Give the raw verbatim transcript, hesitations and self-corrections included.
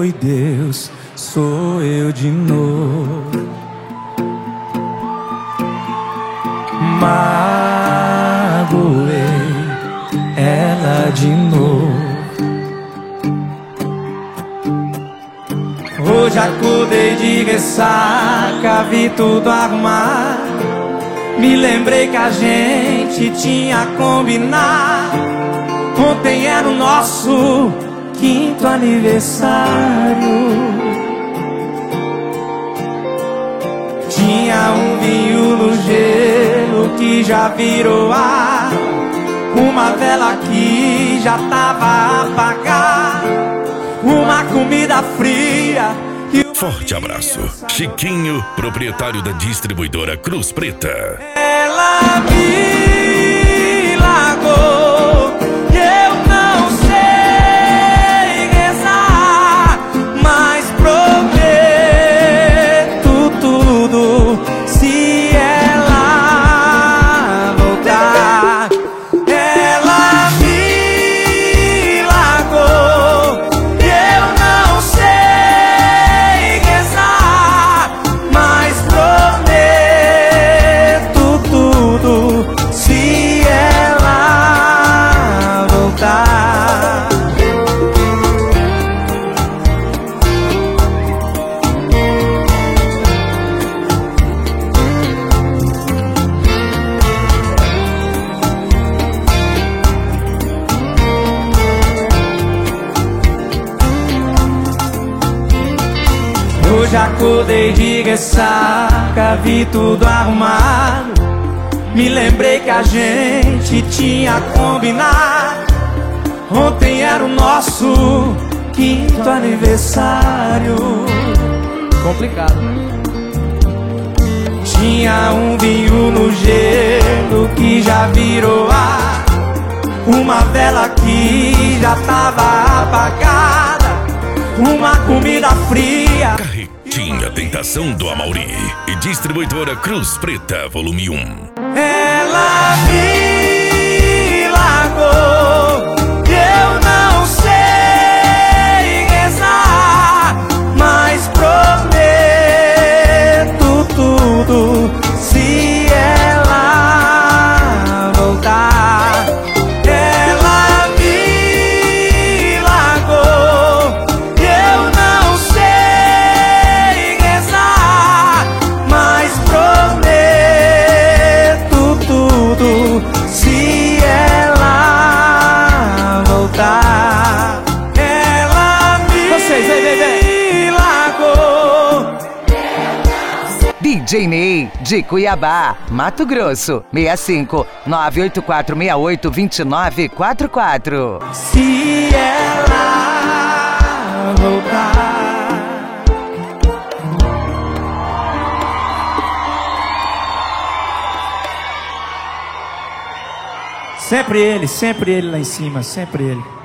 Oi Deus, sou eu de novo. Magoei ela de novo. Hoje acordei de ressaca, vi tudo arrumar. Me lembrei que a gente tinha combinado. Ontem era o nosso quinto aniversário. Tinha um vinho no gelo que já virou ar, uma vela que já tava apagada, uma comida fria. Forte abraço, Chiquinho, proprietário da distribuidora Cruz Preta. Ela me largou e eu não sei rezar, mas prometo tudo se ela voltar. Ela me largou e eu não sei rezar, mas prometo tudo se ela voltar. Hoje acordei de ressaca, vi tudo arrumado. Me lembrei que a gente tinha combinado. Ontem era o nosso quinto aniversário. Complicado. Tinha um vinho no gelo que já virou ar, uma vela que já tava apagada, uma comida fria. Carretinha Tentação do Amauri e distribuidora Cruz Preta, volume um. Ela me largou e eu não sei rezar, mas prometo tudo se ela voltar. Ela me largou e eu não sei rezar, mas prometo tudo se ela voltar. Ela me Vocês, vem, vem, vem. largou. D J Ney, de Cuiabá, Mato Grosso, seis cinco nove oito quatro seis oito dois nove quatro quatro. Se ela voltar. Sempre ele, sempre ele lá em cima, sempre ele.